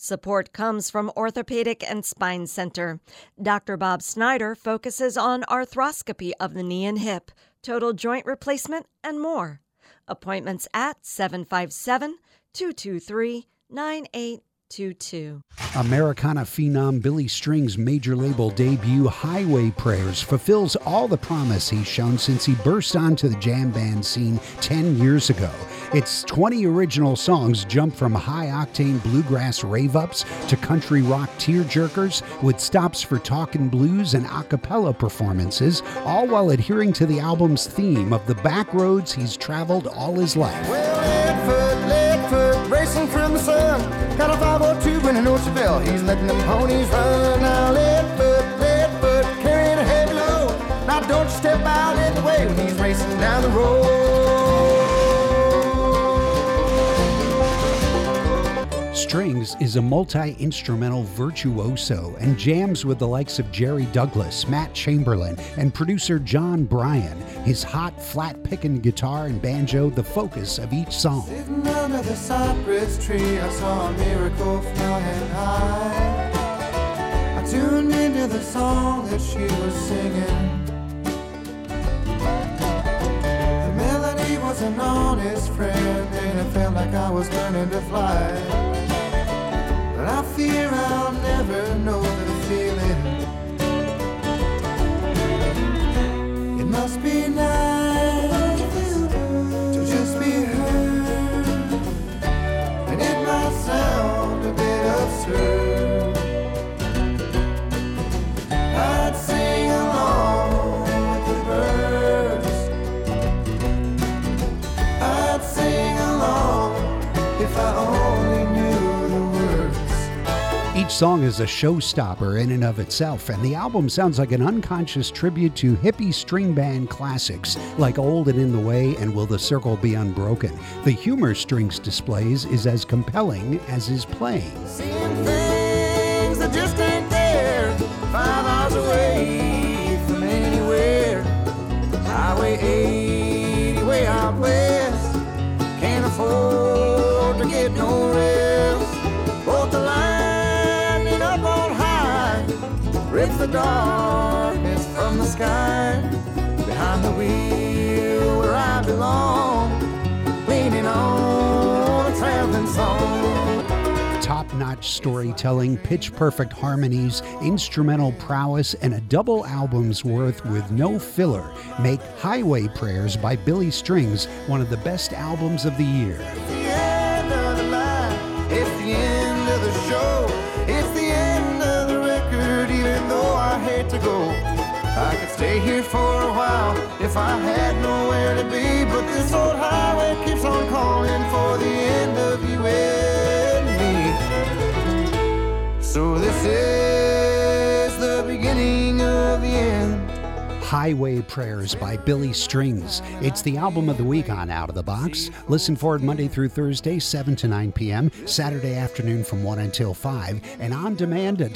Support comes from Orthopedic and Spine Center. Dr. Bob Snyder focuses on arthroscopy of the knee and hip, total joint replacement, and more. Appointments at 757-223-9822. Americana phenom Billy Strings' major label debut, Highway Prayers, fulfills all the promise he's shown since he burst onto the jam band scene 10 years ago. Its 20 original songs jump from high-octane bluegrass rave-ups to country rock tear-jerkers, with stops for talkin' blues and a cappella performances, all while adhering to the album's theme of the back roads he's traveled all his life. Well, Leadfoot, racing from the sun. Got a 502 in an ocean bell. He's letting them ponies run. Now Leadfoot, carrying a heavy load. Now don't you step out in the way when he's racing down the road. Strings is a multi-instrumental virtuoso and jams with the likes of Jerry Douglas, Matt Chamberlain, and producer John Bryan. His hot, flat-picking guitar and banjo the focus of each song. Sitting under the cypress tree, I saw a miracle flying high. I tuned into the song that she was singing. The melody was an honest friend, and it felt like I was learning to fly. But I fear I'll never know the feeling. It must be nice to just be heard, and it might sound a bit absurd. I'd sing along with the birds. I'd sing along if I only knew the words. Each song is a showstopper in and of itself, and the album sounds like an unconscious tribute to hippie string band classics like Old and in the Way and Will the Circle Be Unbroken. The humor Strings displays is as compelling as his playing. Seeing things that just ain't there, 5 hours away from anywhere. Highway 80 way out west, can't afford to get no rest. Both the lightning up on high, rips the darkness from the sky. Behind the wheel where I belong, leaning on a traveling song. Top-notch storytelling, pitch-perfect harmonies, instrumental prowess, and a double album's worth with no filler make Highway Prayers by Billy Strings one of the best albums of the year. It's the end of the line, it's the end of the show, it's the end of the record, even though I hate to go. I could stay here for a while if I had nowhere to be, but this old highway keeps on calling for the end of you and me. So this is the beginning of the end. Highway Prayers by Billy Strings. It's the album of the week on Out of the Box. Listen for it Monday through Thursday, 7 to 9 p.m., Saturday afternoon from 1 until 5, and on demand at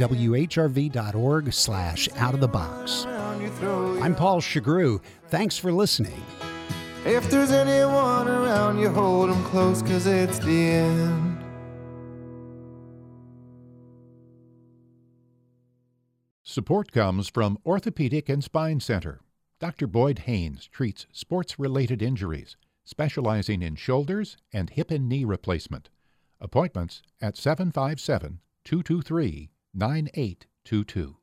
whrv.org/outofthebox. I'm Paul Chagru. Thanks for listening. If there's anyone around you, hold them close, 'cause it's the end. Support comes from Orthopedic and Spine Center. Dr. Boyd Haynes treats sports-related injuries, specializing in shoulders and hip and knee replacement. Appointments at 757-223-9822.